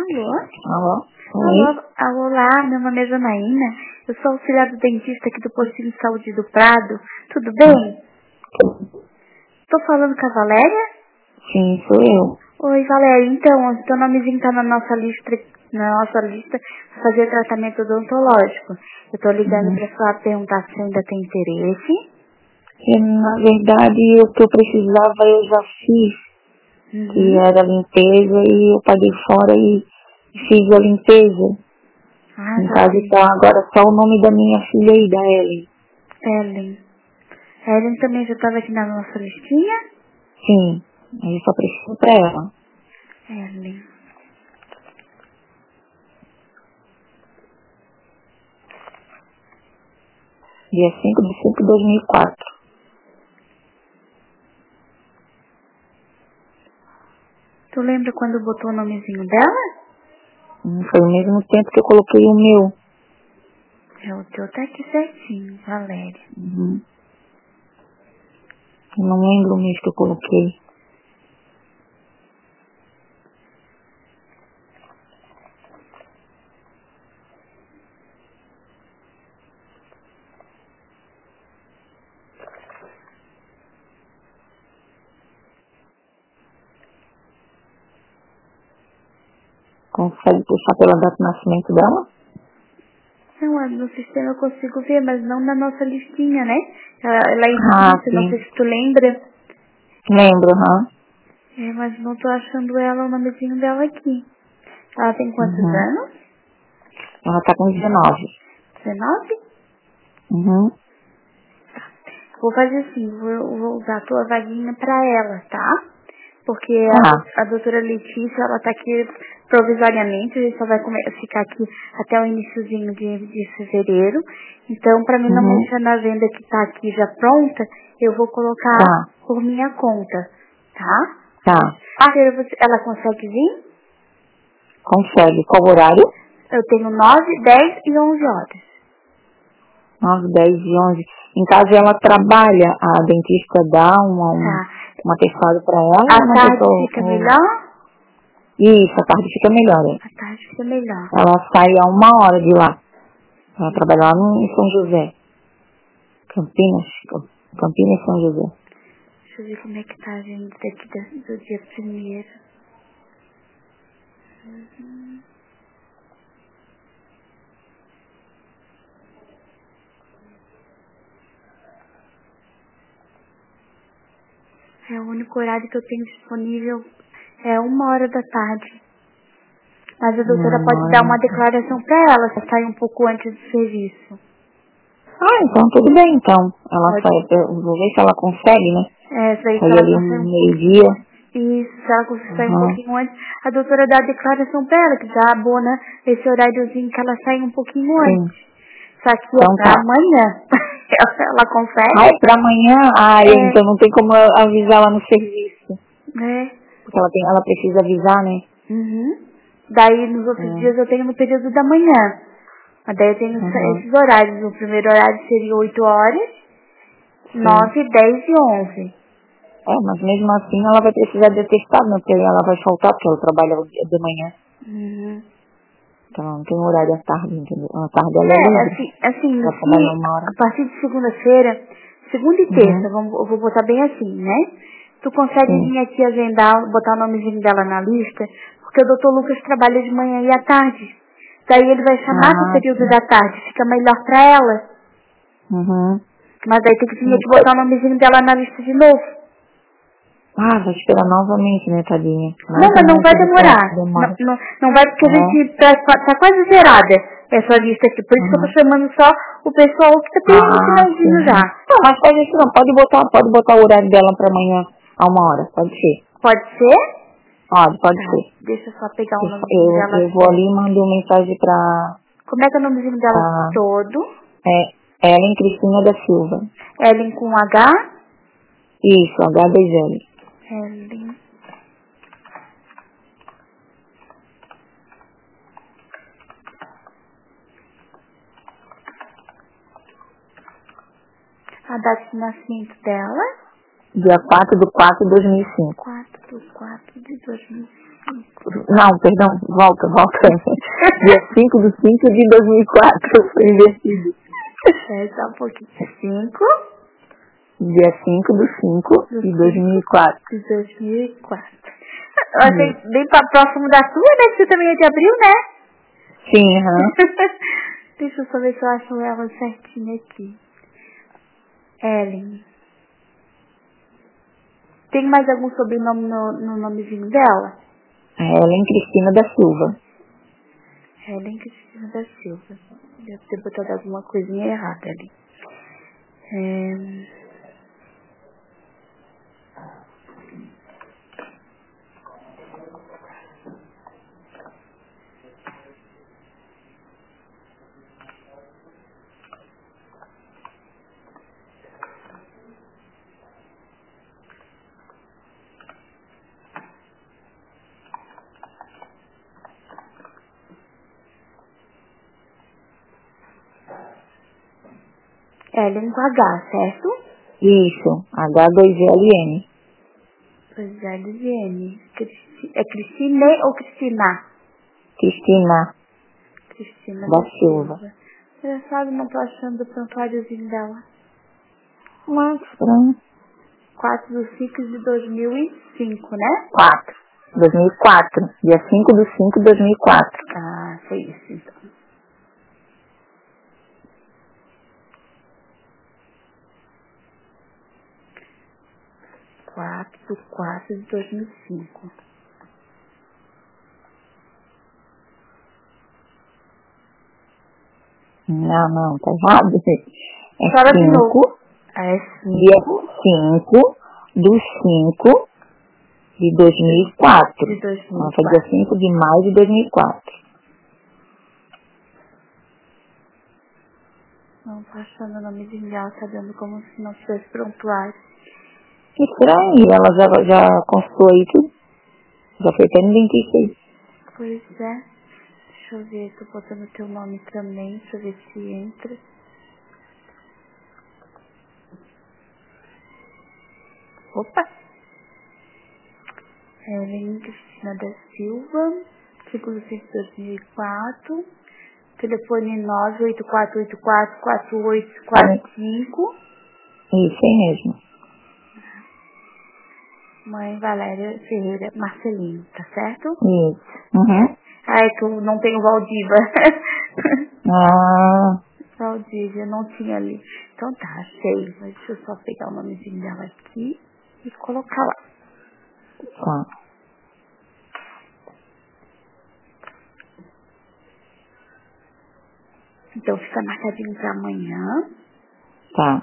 Alô? Alô? Alô? Olá, meu nome é Janaína. Eu sou auxiliar do dentista aqui do Postinho de Saúde do Prado. Tudo bem? Tô falando com a Valéria? Sim, sou eu. Oi, Valéria. Então, o seu nomezinho tá na nossa lista para fazer tratamento odontológico. Eu tô ligando pra só perguntar se ainda tem interesse. Na verdade, o que eu precisava eu já fiz, que era limpeza, e eu paguei fora e fiz a limpeza. Ah, No já caso, sei. tá agora só o nome da minha filha aí, da Ellen. Ellen. Ellen também já estava aqui na nossa listinha? Sim, aí eu só preciso pra ela. Ellen. Dia 5/5/2004. Tu lembra quando botou o nomezinho dela? Foi o mesmo tempo que eu coloquei o meu. O teu tá aqui certinho, Valéria. Eu não lembro o mês que eu coloquei. Consegue puxar pela data de nascimento dela? Não, no sistema eu consigo ver, mas não na nossa listinha, né? Ela é difícil, não Sim. sei se tu lembra. Lembro, Mas não tô achando ela, o nomezinho dela aqui. Ela tem quantos anos? Ela tá com 19. 19? Vou fazer assim, vou usar a tua vaguinha pra ela, tá? Porque a doutora Letícia, ela tá aqui provisoriamente, a gente só vai ficar aqui até o iniciozinho de fevereiro. Então, pra mim não mexer na venda que tá aqui já pronta, eu vou colocar por minha conta, tá? Ela consegue vir? Consegue. Qual horário? Eu tenho 9, 10 e 11 horas. 9, 10 e 11. Em caso ela trabalha, a dentista dá um atestado pra ela. A tarde fica melhor? Isso, a tarde fica melhor. A tarde fica melhor. Ela sai a 1 hora de lá. Ela trabalha lá em São José. Campinas e São José. Deixa eu ver como é que tá a agenda daqui do dia 1º. O único horário que eu tenho disponível é 1 hora da tarde. Mas a doutora pode dar uma declaração pra ela, se sair um pouco antes do serviço. Então tudo bem, então. Ela sai, eu vou ver se ela consegue, né? Sair ali um meio-dia. Isso, se ela conseguir sair um pouquinho antes, a doutora dá a declaração pra ela, que já abona esse horáriozinho que ela sai um pouquinho antes. Só que pra amanhã, ela consegue? É pra amanhã? Então não tem como avisar lá no serviço. Porque ela precisa avisar, né? Daí nos outros dias eu tenho no período da manhã. Mas daí eu tenho esses horários. O primeiro horário seria 8 horas, 9, 10 e 11. Mas mesmo assim ela vai precisar de atestado, né? Porque ela vai faltar, porque ela trabalha o dia de manhã. Então ela não tem horário à tarde, entendeu? A tarde ela é livre. Assim, ela trabalha 1 hora. a partir de segunda-feira, segunda e terça, eu vou botar bem assim, né? Tu consegue vir aqui agendar, botar o nomezinho dela na lista, porque o doutor Lucas trabalha de manhã e à tarde. Daí ele vai chamar no período da tarde, fica melhor pra ela. Mas daí tem que vir aqui botar o nomezinho dela na lista de novo. Vai esperar novamente, né, tadinha? Mas não vai demorar. Não vai porque a gente tá quase zerada essa lista aqui. Por isso que eu tô chamando só o pessoal que tá bem no finalzinho já. Mas faz isso não. Pode botar o horário dela pra amanhã a 1 hora. Pode ser. Pode ser? Pode ser. Deixa eu só pegar o nomezinho dela. Eu vou ali e mando mensagem pra... Como é que é o nomezinho dela todo? Ellen Cristina da Silva. Ellen com H? Isso, H2L. Ellen. A data de nascimento dela? Dia 4/4/2005. 4/4/2005. Não, perdão, volta. Dia 5/5 de 2004 foi invertido. Só um pouquinho. 5. Dia 5/5 de 2004. De 2004. Eu achei bem próximo da tua, né? Que você também é de abril, né? Sim, aham. Deixa eu só ver se eu acho ela certinha aqui. Ellen. Tem mais algum sobrenome no nomezinho dela? Ellen Cristina da Silva. Ellen Cristina da Silva. Deve ter botado alguma coisinha errada ali. Ellen com H, certo? Isso, H2LN. 2Ln. É Cristina ou Cristina? Cristina da Silva. Engraçado, não tô achando o santuáriozinho dela. Mas, estranho. 4/5/2005, né? 2004. Dia 5/5/2004. Ah, foi isso então. 4/4/2005. Não, tá errado. É 5. Dia 5/5 de 2004. De 2004. Não, foi dia 5 de maio de 2004. Não tô achando o nome de Miguel, tá dando como se não tivesse prontuário. Que estranho, ela já consultou aí tudo. Já foi até no 26. Pois é. Deixa eu ver, tô botando teu nome também, deixa eu ver se entra. Opa! Ellen Cristina da Silva, 5/5/2004, telefone 984844845. Isso aí mesmo. Mãe Valéria Ferreira Marcelino, tá certo? Isso. Uhum. Ah, é que eu não tenho Valdiva. Valdívia, não tinha ali. Então tá, achei. Mas deixa eu só pegar o nomezinho dela aqui e colocar lá. Tá. Então fica marcadinho pra amanhã. Tá.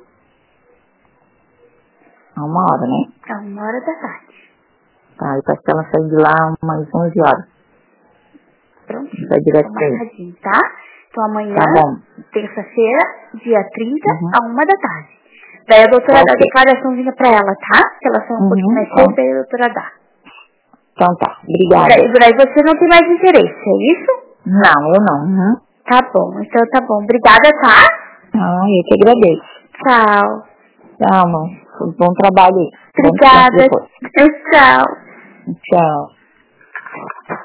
A 1h, né? A 1h. Tá, e parece que ela sai de lá umas 11 horas. Prontinho. Vai direto pra aí. Marcadinho, tá? Então amanhã, Tá bom. terça-feira, dia 30, a 1h. Daí a doutora dá a declaraçãozinha pra ela, tá? Que ela sai um pouquinho mais cedo, daí a doutora dá. Então tá, obrigada. Daí você não tem mais interesse, é isso? Não, eu não. Uhum. Tá bom, então tá bom. Obrigada, tá? Ah, eu que agradeço. Tchau. Tchau, mãe. Bom trabalho aí. Obrigada. Tchau. Tchau.